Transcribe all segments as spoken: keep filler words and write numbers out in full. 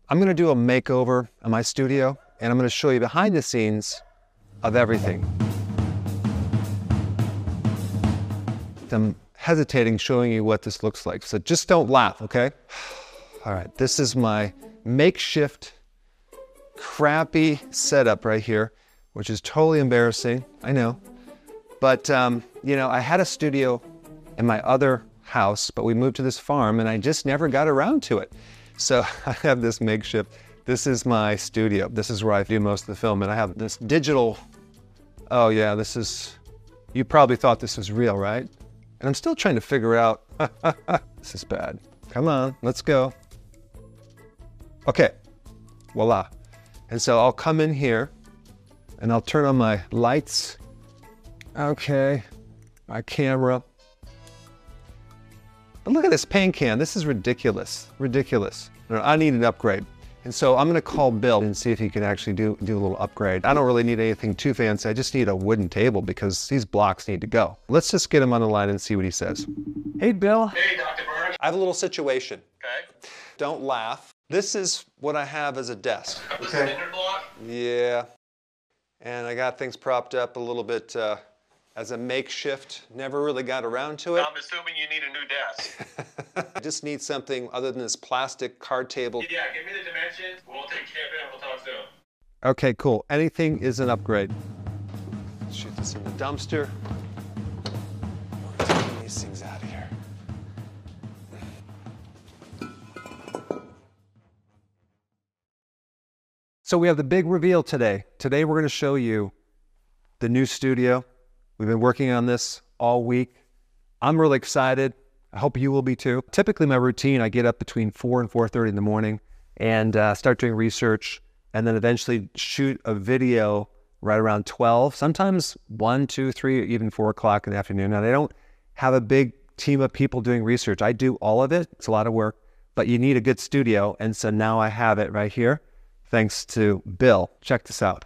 I'm gonna do a makeover of my studio, and I'm gonna show you behind the scenes of everything. I'm hesitating showing you what this looks like, so just don't laugh, okay? All right, this is my makeshift, crappy setup right here, which is totally embarrassing, I know. But, um, you know, I had a studio in my other house, but we moved to this farm and I just never got around to it. So I have this makeshift. This is my studio. This is where I do most of the film, and I have this digital, oh yeah, this is, you probably thought this was real, right? And I'm still trying to figure out, this is bad. Come on, let's go. Okay, voila. And so I'll come in here and I'll turn on my lights. Okay, my camera. But look at this paint can. This is ridiculous, ridiculous. I need an upgrade. And so I'm gonna call Bill and see if he can actually do, do a little upgrade. I don't really need anything too fancy. I just need a wooden table because these blocks need to go. Let's just get him on the line and see what he says. Hey, Bill. Hey, Doctor Burns. I have a little situation. Okay. Don't laugh. This is what I have as a desk. A cinder block? Yeah. And I got things propped up a little bit uh, as a makeshift. Never really got around to it. I'm assuming you need a new desk. I just need something other than this plastic card table. Yeah, give me the dimensions. We'll take care of it and we'll talk soon. Okay, cool. Anything is an upgrade. Let's shoot this in the dumpster. We're taking these things out of here. So we have the big reveal today. Today we're going to show you the new studio. We've been working on this all week. I'm really excited. I hope you will be too. Typically my routine, I get up between four and four thirty in the morning and uh, start doing research, and then eventually shoot a video right around twelve, sometimes one, two, three, even four o'clock in the afternoon. Now, they don't have a big team of people doing research. I do all of it. It's a lot of work, but you need a good studio. And so now I have it right here, thanks to Bill. Check this out.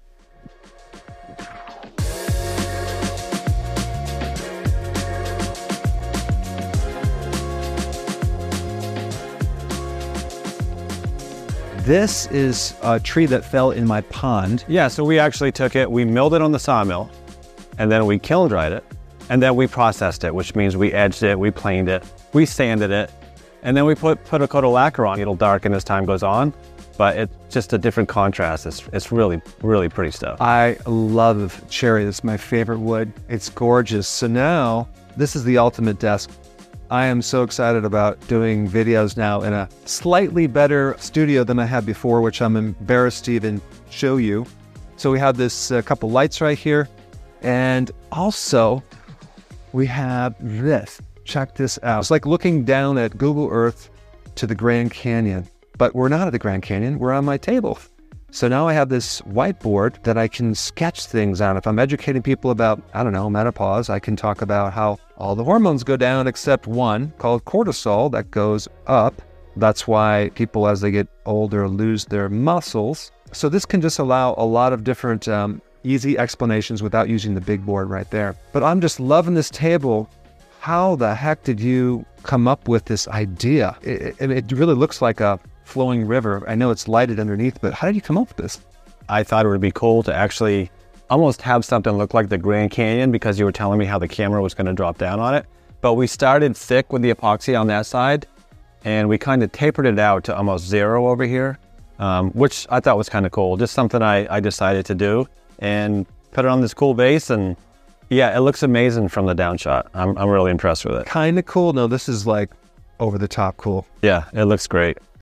This is a tree that fell in my pond. Yeah, so we actually took it, we milled it on the sawmill, and then we kiln dried it, and then we processed it, which means we edged it, we planed it, we sanded it, and then we put, put a coat of lacquer on. It'll darken as time goes on, but it's just a different contrast. It's, it's really, really pretty stuff. I love cherry. It's my favorite wood. It's gorgeous. So now, this is the ultimate desk. I am so excited about doing videos now in a slightly better studio than I had before, which I'm embarrassed to even show you. So we have this uh, couple lights right here. And also we have this. Check this out. It's like looking down at Google Earth to the Grand Canyon, but we're not at the Grand Canyon. We're on my table. So now I have this whiteboard that I can sketch things on. If I'm educating people about, I don't know, menopause, I can talk about how all the hormones go down except one called cortisol that goes up. That's why people as they get older lose their muscles. So this can just allow a lot of different um, easy explanations without using the big board right there. But I'm just loving this table. How the heck did you come up with this idea? It, it, it really looks like a flowing river. I know it's lighted underneath, but how did you come up with this? I thought it would be cool to actually almost have something look like the Grand Canyon, because you were telling me how the camera was going to drop down on it. But we started thick with the epoxy on that side, and we kind of tapered it out to almost zero over here, um, which I thought was kind of cool. Just something I, I decided to do and put it on this cool base, and yeah, it looks amazing from the down shot. I'm, I'm really impressed with it. Kind of cool. No, this is like over the top cool. Yeah, it looks great.